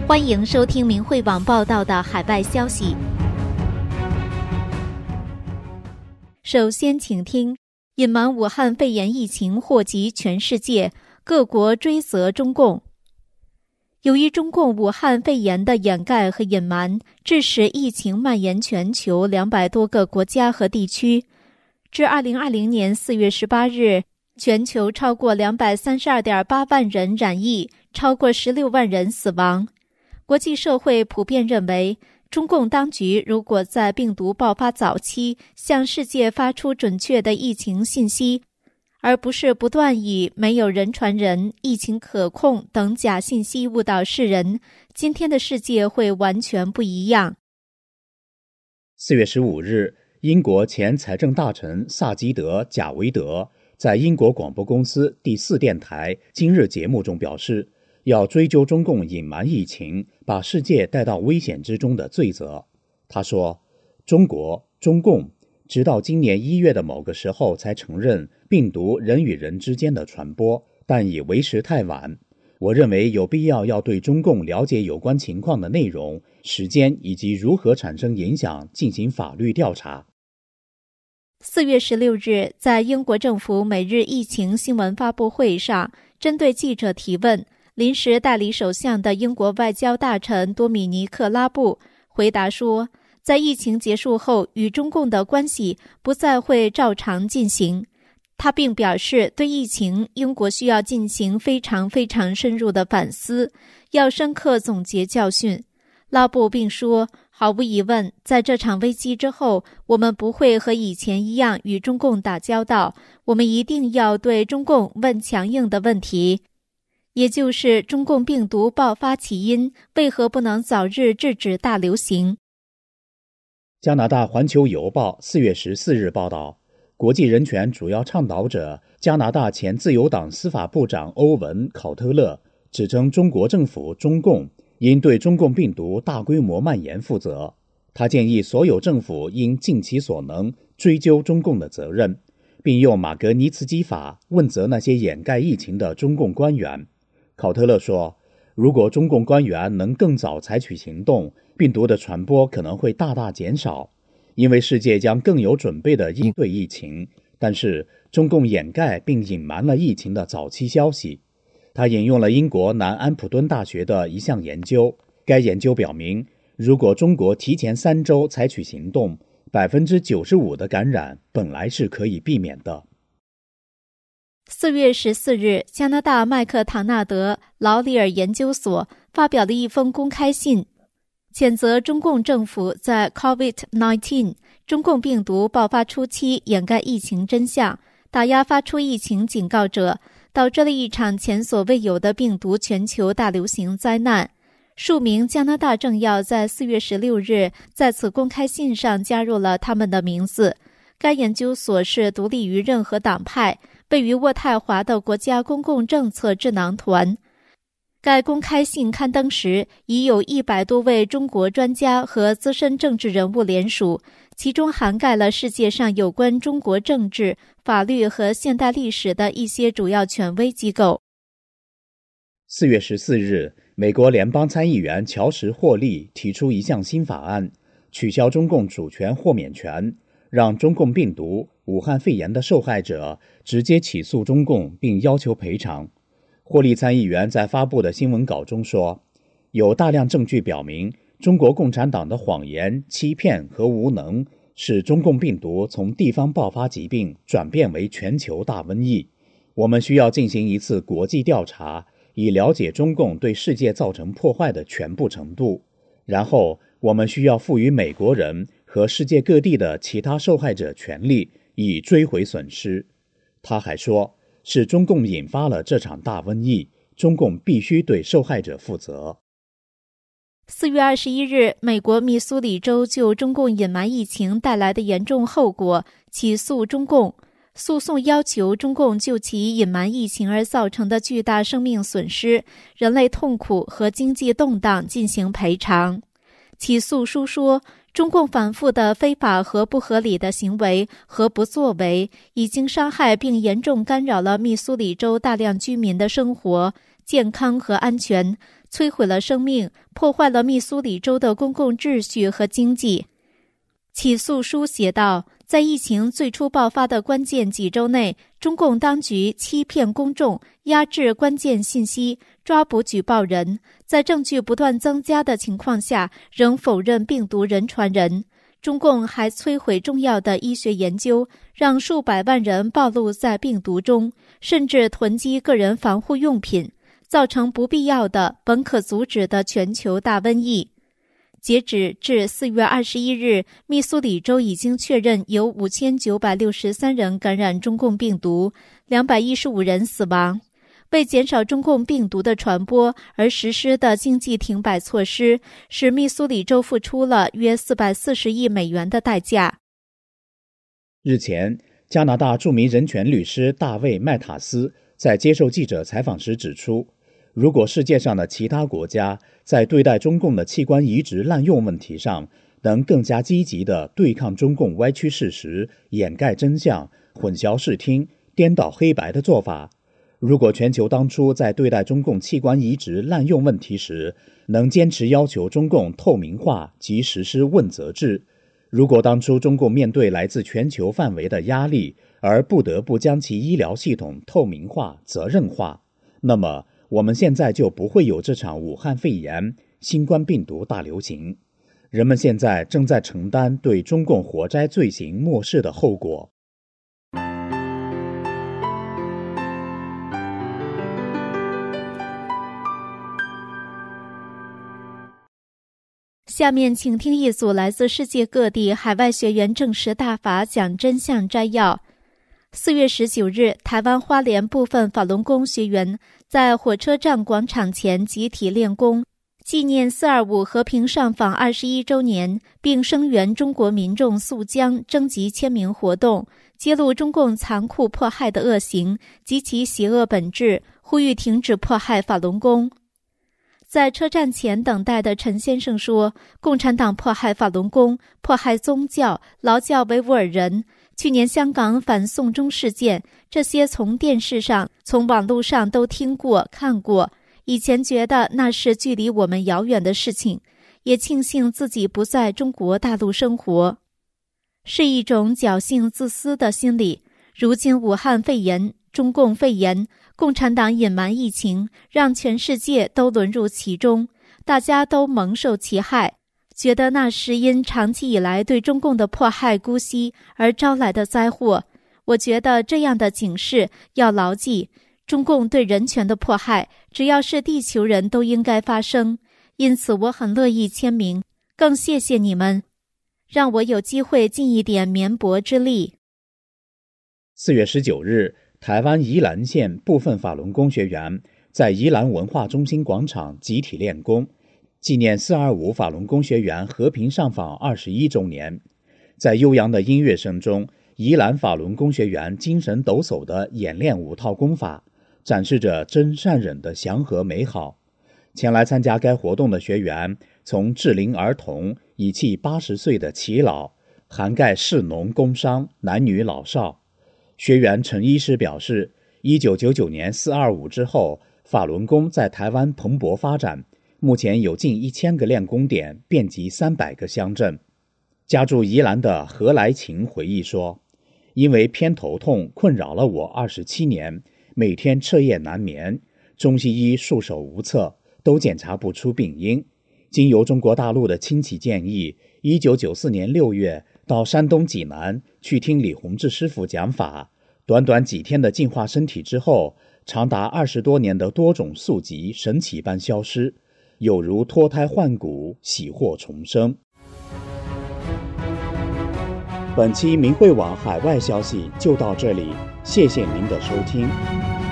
欢迎收听明慧网报道的海外消息。首先请听，隐瞒武汉肺炎疫情祸及全世界，各国追责中共。由于中共武汉肺炎的掩盖和隐瞒，致使疫情蔓延全球200多个国家和地区。至2020年4月18日，全球超过232.8万人染疫，超过16万人死亡。国际社会普遍认为，中共当局如果在病毒爆发早期向世界发出准确的疫情信息，而不是不断以没有人传人、疫情可控等假信息误导世人，今天的世界会完全不一样。 4月15日，英国前财政大臣萨基德·贾维德在英国广播公司第4电台今日节目中表示，要追究中共隐瞒疫情，把世界带到危险之中的罪责。他说，中共直到今年1月的某个时候才承认病毒人与人之间的传播，但已为时太晚。我认为有必要对中共了解有关情况的内容、时间以及如何产生影响进行法律调查。 4月16日，在英国政府每日疫情新闻发布会上，针对记者提问，临时代理首相的英国外交大臣多米尼克·拉布回答说，在疫情结束后，与中共的关系不再会照常进行。他并表示，对疫情，英国需要进行非常深入的反思，要深刻总结教训。拉布并说，毫无疑问，在这场危机之后，我们不会和以前一样与中共打交道，我们一定要对中共问强硬的问题，也就是中共病毒爆发起因为何不能早日制止大流行。 加拿大环球邮报4月14日报道，国际人权主要倡导者加拿大前自由党司法部长欧文·考特勒指称中国政府中共应对中共病毒大规模蔓延负责。他建议所有政府应尽其所能追究中共的责任，并用马格尼茨基法问责那些掩盖疫情的中共官员。考特勒说，如果中共官员能更早采取行动，病毒的传播可能会大大减少，因为世界将更有准备地应对疫情。但是中共掩盖并隐瞒了疫情的早期消息。他引用了英国南安普敦大学的一项研究，该研究表明，如果中国提前3周采取行动，95%的感染本来是可以避免的。 4月14日，加拿大麦克唐纳德劳里尔研究所发表了一封公开信，谴责中共政府在 COVID-19 中共病毒爆发初期掩盖疫情真相，打压发出疫情警告者，导致了一场前所未有的病毒全球大流行灾难。数名加拿大政要在4月16日在此公开信上加入了他们的名字。该研究所是独立于任何党派，位于渥太华的国家公共政策智囊团。该公开信刊登时，已有100多位中国专家和资深政治人物联署，其中涵盖了世界上有关中国政治、法律和现代历史的一些主要权威机构。 4月14日，美国联邦参议员乔什·霍利提出一项新法案，取消中共主权豁免权，让中共病毒武汉肺炎的受害者直接起诉中共并要求赔偿。霍利参议员在发布的新闻稿中说，有大量证据表明，中国共产党的谎言、欺骗和无能使中共病毒从地方爆发疾病转变为全球大瘟疫。我们需要进行一次国际调查，以了解中共对世界造成破坏的全部程度。然后，我们需要赋予美国人和世界各地的其他受害者权利，以追回损失。他还说，是中共引发了这场大瘟疫，中共必须对受害者负责。 4月21日，美国密苏里州就中共隐瞒疫情带来的严重后果起诉中共，诉讼要求中共就其隐瞒疫情而造成的巨大生命损失、人类痛苦和经济动荡进行赔偿。起诉书说，中共反复的非法和不合理的行为和不作为已经伤害并严重干扰了密苏里州大量居民的生活、健康和安全， 摧毁了生命，破坏了密苏里州的公共秩序和经济。起诉书写道，在疫情最初爆发的关键几周内，中共当局欺骗公众，压制关键信息，抓捕举报人，在证据不断增加的情况下，仍否认病毒人传人。中共还摧毁重要的医学研究，让数百万人暴露在病毒中，甚至囤积个人防护用品，造成不必要的、本可阻止的全球大瘟疫。截止至4月21日，密苏里州已经确认有5963人感染中共病毒，215人死亡。为减少中共病毒的传播而实施的经济停摆措施，使密苏里州付出了约440亿美元的代价。 日前，加拿大著名人权律师大卫·麦塔斯在接受记者采访时指出，如果世界上的其他国家在对待中共的器官移植滥用问题上能更加积极地对抗中共歪曲事实、掩盖真相、混淆视听、颠倒黑白的做法，如果全球当初在对待中共器官移植滥用问题时能坚持要求中共透明化及实施问责制，如果当初中共面对来自全球范围的压力而不得不将其医疗系统透明化、责任化，那么我们现在就不会有这场武汉肺炎、新冠病毒大流行。人们现在正在承担对中共活摘罪行漠视的后果。 下面请听一组来自世界各地海外学员证实大法讲真相摘要。4月19日，台湾花莲部分法轮功学员在火车站广场前集体练功，纪念425和平上访21周年，并声援中国民众溯江征集签名活动，揭露中共残酷迫害的恶行及其邪恶本质，呼吁停止迫害法轮功。在车站前等待的陈先生说，共产党迫害法轮功，迫害宗教，劳教维吾尔人。去年香港反送中事件，这些从电视上、从网络上都听过、看过。以前觉得那是距离我们遥远的事情，也庆幸自己不在中国大陆生活。是一种侥幸自私的心理。如今武汉肺炎、中共肺炎，共产党隐瞒疫情，让全世界都沦入其中，大家都蒙受其害，觉得那是因长期以来对中共的迫害姑息而招来的灾祸。我觉得这样的警示要牢记，中共对人权的迫害，只要是地球人都应该发声。因此我很乐意签名，更谢谢你们，让我有机会尽一点绵薄之力。 4月19日，台湾宜兰县部分法轮功学员在宜兰文化中心广场集体练功，纪念425法轮功学员和平上访21周年。在悠扬的音乐声中，宜兰法轮功学员精神抖擞地演练5套功法，展示着真善忍的祥和美好。前来参加该活动的学员从适龄儿童以及80岁的耆老，涵盖士农工商、男女老少。学员陈医师表示，1999年425之后，法轮功在台湾蓬勃发展，目前有近1000个练功点，遍及300个乡镇。家住宜兰的何来琴回忆说，因为偏头痛困扰了我27年，每天彻夜难眠，中西医束手无策，都检查不出病因。经由中国大陆的亲戚建议，1994年6月到山东济南去听李洪志师傅讲法，短短几天的净化身体之后，长达20多年的多种宿疾神奇般消失，有如脱胎换骨，喜获重生。本期明慧网海外消息就到这里，谢谢您的收听。